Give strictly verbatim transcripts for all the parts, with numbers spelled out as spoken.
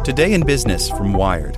Today in Business from Wired.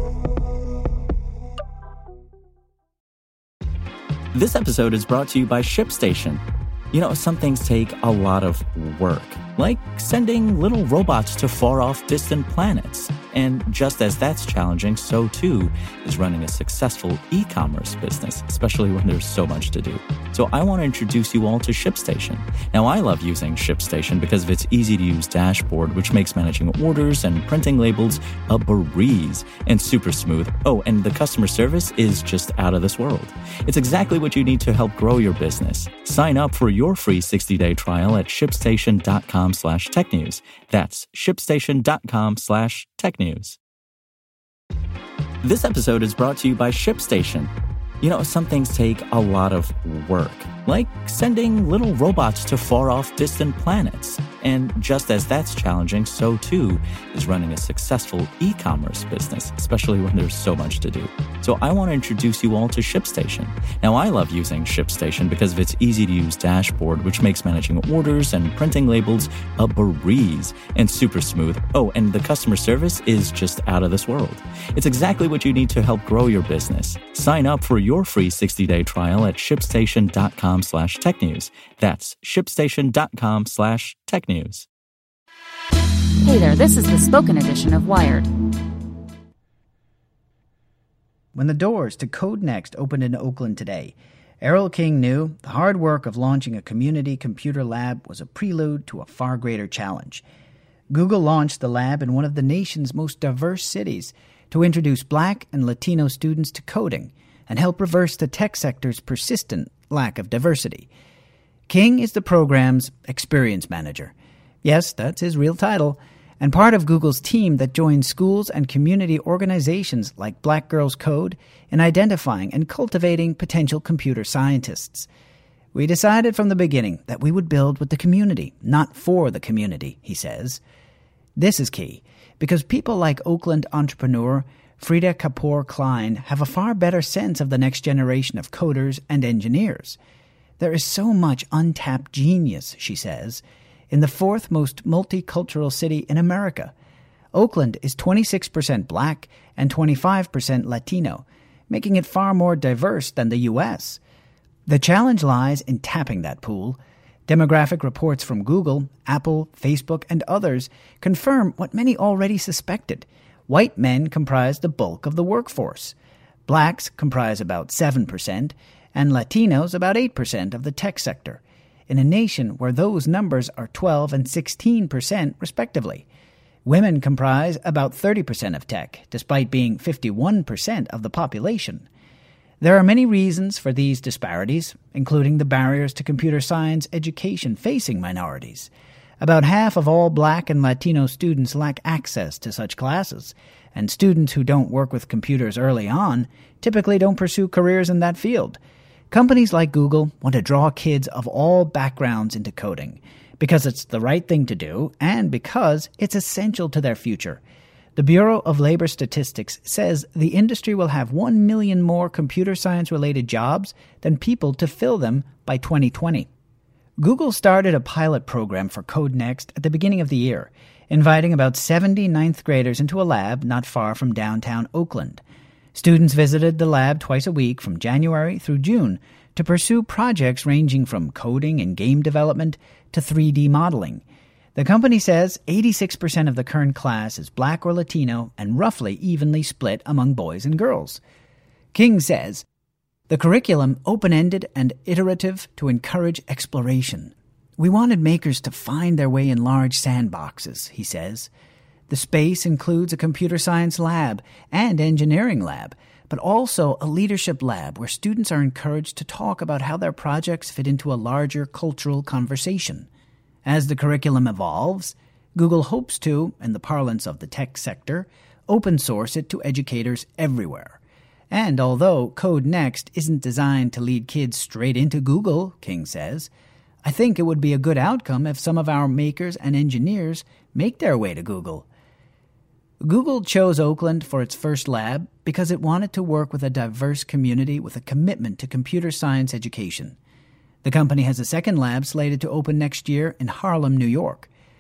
This episode is brought to you by ShipStation. You know, some things take a lot of work, like sending little robots to far-off distant planets. And just as that's challenging, so too is running a successful e-commerce business, especially when there's so much to do. So I want to introduce you all to ShipStation. Now, I love using ShipStation because of its easy-to-use dashboard, which makes managing orders and printing labels a breeze and super smooth. Oh, and the customer service is just out of this world. It's exactly what you need to help grow your business. Sign up for your free sixty-day trial at shipstation.com slash tech news. That's shipstation.com slash tech news. This episode is brought to you by ShipStation. You know, some things take a lot of work, like sending little robots to far-off distant planets. And just as that's challenging, so too is running a successful e-commerce business, especially when there's so much to do. So I want to introduce you all to ShipStation. Now, I love using ShipStation because of its easy-to-use dashboard, which makes managing orders and printing labels a breeze and super smooth. Oh, and the customer service is just out of this world. It's exactly what you need to help grow your business. Sign up for your free sixty-day trial at shipstation.com slash tech news. That's shipstation.com slash tech news. Hey there, this is the spoken edition of Wired. When the doors to CodeNext opened in Oakland today, Errol King knew the hard work of launching a community computer lab was a prelude to a far greater challenge. Google launched the lab in one of the nation's most diverse cities to introduce Black and Latino students to coding and help reverse the tech sector's persistent lack of diversity. King is the program's experience manager. Yes, that's his real title, and part of Google's team that joins schools and community organizations like Black Girls Code in identifying and cultivating potential computer scientists. We decided from the beginning that we would build with the community, not for the community, he says. This is key, because people like Oakland entrepreneur Frida Kapoor Klein have a far better sense of the next generation of coders and engineers. There is so much untapped genius, she says, in the fourth most multicultural city in America. Oakland is twenty-six percent Black and twenty-five percent Latino, making it far more diverse than the U S. The challenge lies in tapping that pool. Demographic reports from Google, Apple, Facebook, and others confirm what many already suspected. White men comprise the bulk of the workforce. Blacks comprise about seven percent, and Latinos about eight percent of the tech sector, in a nation where those numbers are twelve and sixteen percent respectively. Women comprise about thirty percent of tech, despite being fifty-one percent of the population. There are many reasons for these disparities, including the barriers to computer science education facing minorities. About half of all Black and Latino students lack access to such classes, and students who don't work with computers early on typically don't pursue careers in that field. Companies like Google want to draw kids of all backgrounds into coding, because it's the right thing to do and because it's essential to their future. The Bureau of Labor Statistics says the industry will have one million more computer science-related jobs than people to fill them by twenty twenty. Google started a pilot program for CodeNext at the beginning of the year, inviting about seventy ninth graders into a lab not far from downtown Oakland. Students visited the lab twice a week from January through June to pursue projects ranging from coding and game development to three D modeling. The company says eighty-six percent of the current class is Black or Latino and roughly evenly split among boys and girls. King says, the curriculum open-ended and iterative to encourage exploration. We wanted makers to find their way in large sandboxes, he says. The space includes a computer science lab and engineering lab, but also a leadership lab where students are encouraged to talk about how their projects fit into a larger cultural conversation. As the curriculum evolves, Google hopes to, in the parlance of the tech sector, open source it to educators everywhere. And although CodeNext isn't designed to lead kids straight into Google, King says, I think it would be a good outcome if some of our makers and engineers make their way to Google. Google chose Oakland for its first lab because it wanted to work with a diverse community with a commitment to computer science education. The company has a second lab slated to open next year in Harlem, New York.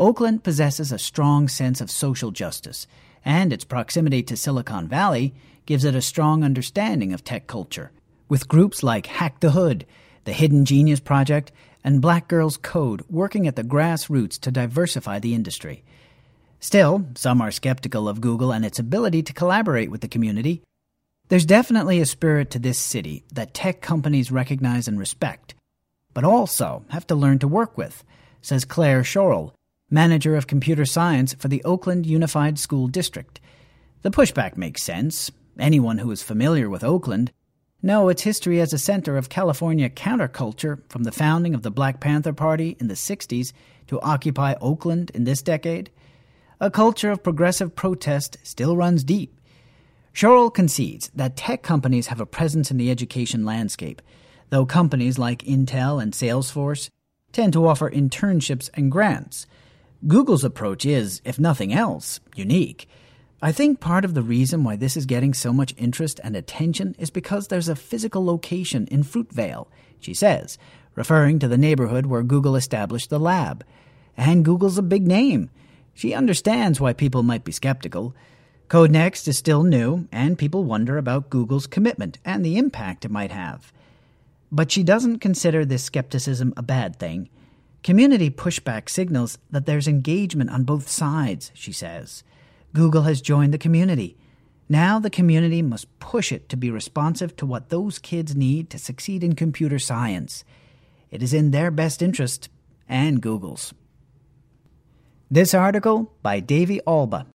Oakland possesses a strong sense of social justice, and its proximity to Silicon Valley gives it a strong understanding of tech culture, with groups like Hack the Hood, the Hidden Genius Project, and Black Girls Code working at the grassroots to diversify the industry. Still, some are skeptical of Google and its ability to collaborate with the community. There's definitely a spirit to this city that tech companies recognize and respect, but also have to learn to work with, says Claire Schorl, manager of computer science for the Oakland Unified School District. The pushback makes sense. Anyone who is familiar with Oakland know its history as a center of California counterculture from the founding of the Black Panther Party in the sixties to Occupy Oakland in this decade. A culture of progressive protest still runs deep. Schorl concedes that tech companies have a presence in the education landscape, though companies like Intel and Salesforce tend to offer internships and grants. Google's approach is, if nothing else, unique. I think part of the reason why this is getting so much interest and attention is because there's a physical location in Fruitvale, she says, referring to the neighborhood where Google established the lab. And Google's a big name. She understands why people might be skeptical. Codenext is still new, and people wonder about Google's commitment and the impact it might have. But she doesn't consider this skepticism a bad thing. Community pushback signals that there's engagement on both sides, she says. Google has joined the community. Now the community must push it to be responsive to what those kids need to succeed in computer science. It is in their best interest, and Google's. This article by Davey Alba